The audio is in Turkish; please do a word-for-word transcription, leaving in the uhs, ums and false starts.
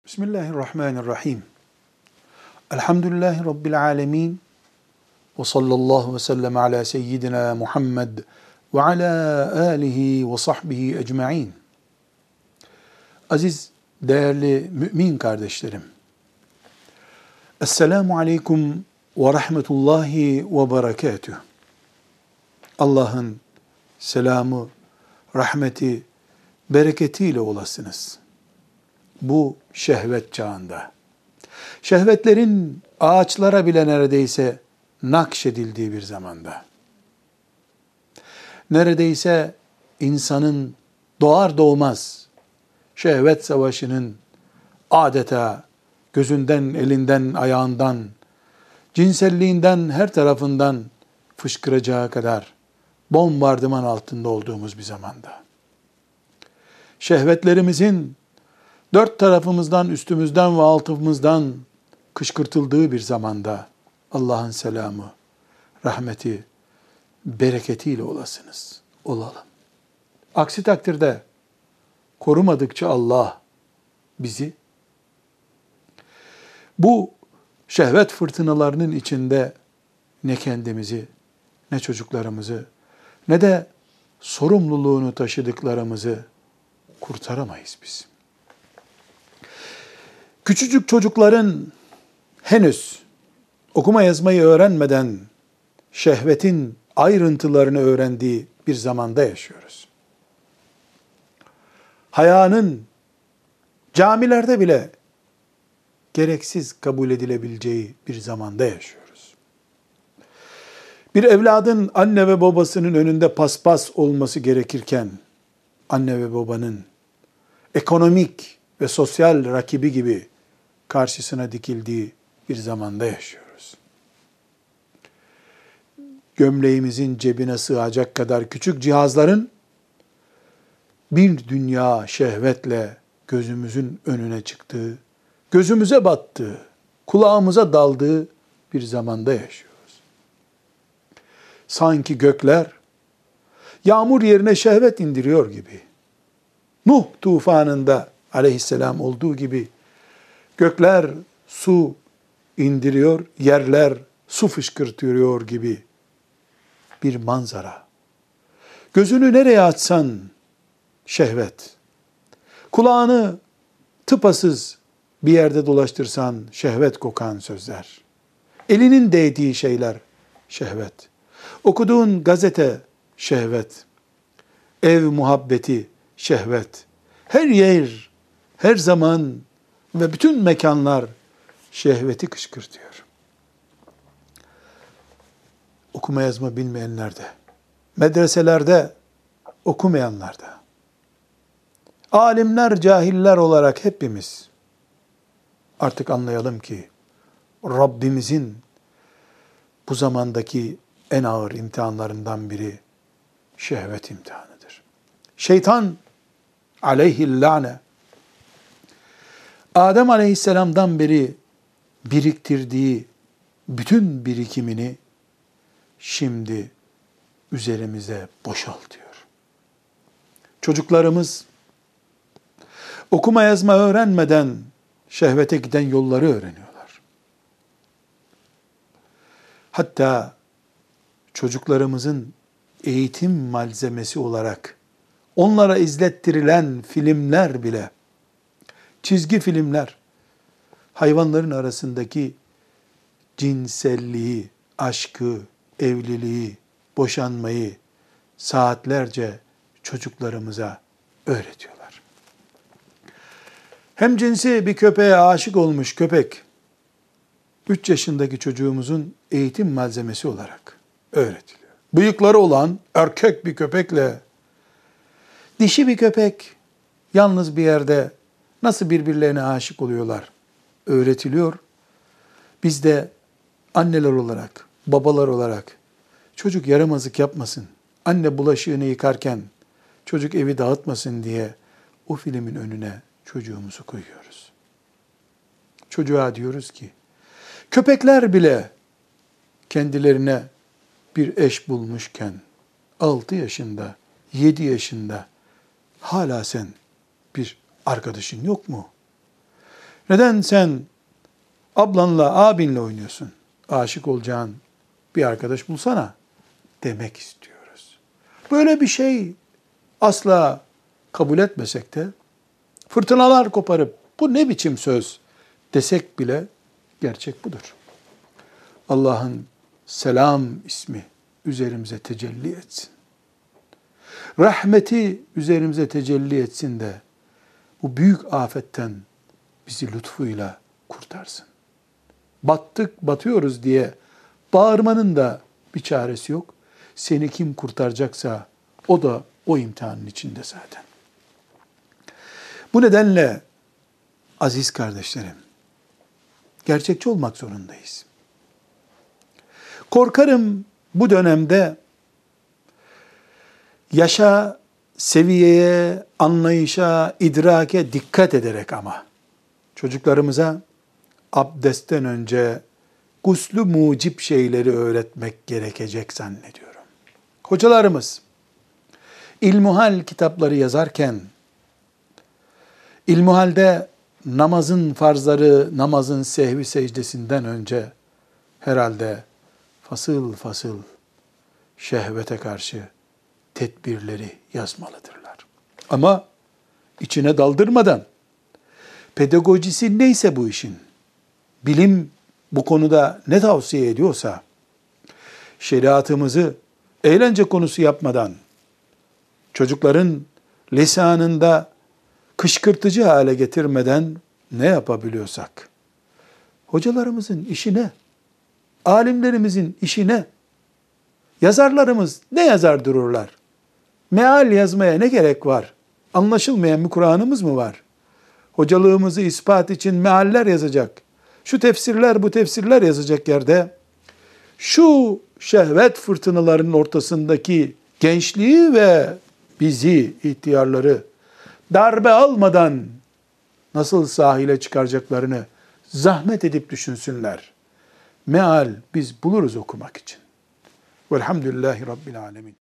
Bismillahirrahmanirrahim. Elhamdülillahi Rabbil alemin. Ve sallallahu ve sellem ala seyyidina Muhammed ve ala alihi ve sahbihi ecma'in. Aziz, değerli mümin kardeşlerim. Esselamu aleyküm ve rahmetullahi ve berekatuhu. Allah'ın selamı, rahmeti, bereketiyle olasınız. Bu şehvet çağında, şehvetlerin ağaçlara bile neredeyse nakşedildiği bir zamanda, neredeyse insanın doğar doğmaz şehvet savaşının adeta gözünden, elinden, ayağından, cinselliğinden, her tarafından fışkıracağı kadar bombardıman altında olduğumuz bir zamanda, şehvetlerimizin dört tarafımızdan, üstümüzden ve altımızdan kışkırtıldığı bir zamanda Allah'ın selamı, rahmeti, bereketiyle olasınız, olalım. Aksi takdirde korumadıkça Allah bizi bu şehvet fırtınalarının içinde ne kendimizi, ne çocuklarımızı, ne de sorumluluğunu taşıdıklarımızı kurtaramayız biz. Küçücük çocukların henüz okuma yazmayı öğrenmeden şehvetin ayrıntılarını öğrendiği bir zamanda yaşıyoruz. Hayanın camilerde bile gereksiz kabul edilebileceği bir zamanda yaşıyoruz. Bir evladın anne ve babasının önünde paspas olması gerekirken, anne ve babanın ekonomik ve sosyal rakibi gibi karşısına dikildiği bir zamanda yaşıyoruz. Gömleğimizin cebine sığacak kadar küçük cihazların bir dünya şehvetle gözümüzün önüne çıktığı, gözümüze battığı, kulağımıza daldığı bir zamanda yaşıyoruz. Sanki gökler yağmur yerine şehvet indiriyor gibi, Nuh tufanında aleyhisselam olduğu gibi gökler su indiriyor, yerler su fışkırtıyor gibi bir manzara. Gözünü nereye açsan şehvet, kulağını tıpasız bir yerde dolaştırsan şehvet kokan sözler, elinin değdiği şeyler şehvet, okuduğun gazete şehvet, ev muhabbeti şehvet, her yer, her zaman ve bütün mekanlar şehveti kışkırtıyor. Okuma yazma bilmeyenlerde, medreselerde okumayanlarda, alimler, cahiller olarak hepimiz artık anlayalım ki Rabbimizin bu zamandaki en ağır imtihanlarından biri şehvet imtihanıdır. Şeytan aleyhillâne Adem aleyhisselamdan beri biriktirdiği bütün birikimini şimdi üzerimize boşaltıyor. Çocuklarımız okuma yazma öğrenmeden şehvete giden yolları öğreniyorlar. Hatta çocuklarımızın eğitim malzemesi olarak onlara izlettirilen filmler bile, çizgi filmler, hayvanların arasındaki cinselliği, aşkı, evliliği, boşanmayı saatlerce çocuklarımıza öğretiyorlar. Hem cinsi bir köpeğe aşık olmuş köpek, üç yaşındaki çocuğumuzun eğitim malzemesi olarak öğretiliyor. Bıyıkları olan erkek bir köpekle dişi bir köpek yalnız bir yerde nasıl birbirlerine aşık oluyorlar öğretiliyor. Biz de anneler olarak, babalar olarak çocuk yaramazlık yapmasın, anne bulaşığını yıkarken çocuk evi dağıtmasın diye o filmin önüne çocuğumuzu koyuyoruz. Çocuğa diyoruz ki, köpekler bile kendilerine bir eş bulmuşken altı yaşında, yedi yaşında hala sen bir arkadaşın yok mu? Neden sen ablanla, abinle oynuyorsun? Aşık olacağın bir arkadaş bulsana demek istiyoruz. Böyle bir şey asla kabul etmesek de fırtınalar koparıp bu ne biçim söz desek bile gerçek budur. Allah'ın selam ismi üzerimize tecelli etsin. Rahmeti üzerimize tecelli etsin de bu büyük afetten bizi lütfuyla kurtarsın. Battık, batıyoruz diye bağırmanın da bir çaresi yok. Seni kim kurtaracaksa o da o imtihanın içinde zaten. Bu nedenle aziz kardeşlerim, gerçekçi olmak zorundayız. Korkarım bu dönemde yaşa, seviyeye, anlayışa, idrake dikkat ederek ama çocuklarımıza abdestten önce guslü mucip şeyleri öğretmek gerekecek zannediyorum. Hocalarımız İlmuhal kitapları yazarken İlmuhal'de namazın farzları, namazın sehvi secdesinden önce herhalde fasıl fasıl şehvete karşı tedbirleri yazmalıdırlar. Ama içine daldırmadan, pedagojisi neyse bu işin, bilim bu konuda ne tavsiye ediyorsa, şeriatımızı eğlence konusu yapmadan, çocukların lisanında kışkırtıcı hale getirmeden ne yapabiliyorsak, hocalarımızın işi ne? Alimlerimizin işi ne? Yazarlarımız ne yazar dururlar? Meal yazmaya ne gerek var? Anlaşılmayan bir Kur'an'ımız mı var? Hocalığımızı ispat için mealler yazacak, şu tefsirler bu tefsirler yazacak yerde, şu şehvet fırtınalarının ortasındaki gençliği ve bizi, ihtiyarları, darbe almadan nasıl sahile çıkaracaklarını zahmet edip düşünsünler. Meal biz buluruz okumak için. Velhamdülillahi Rabbil Alemin.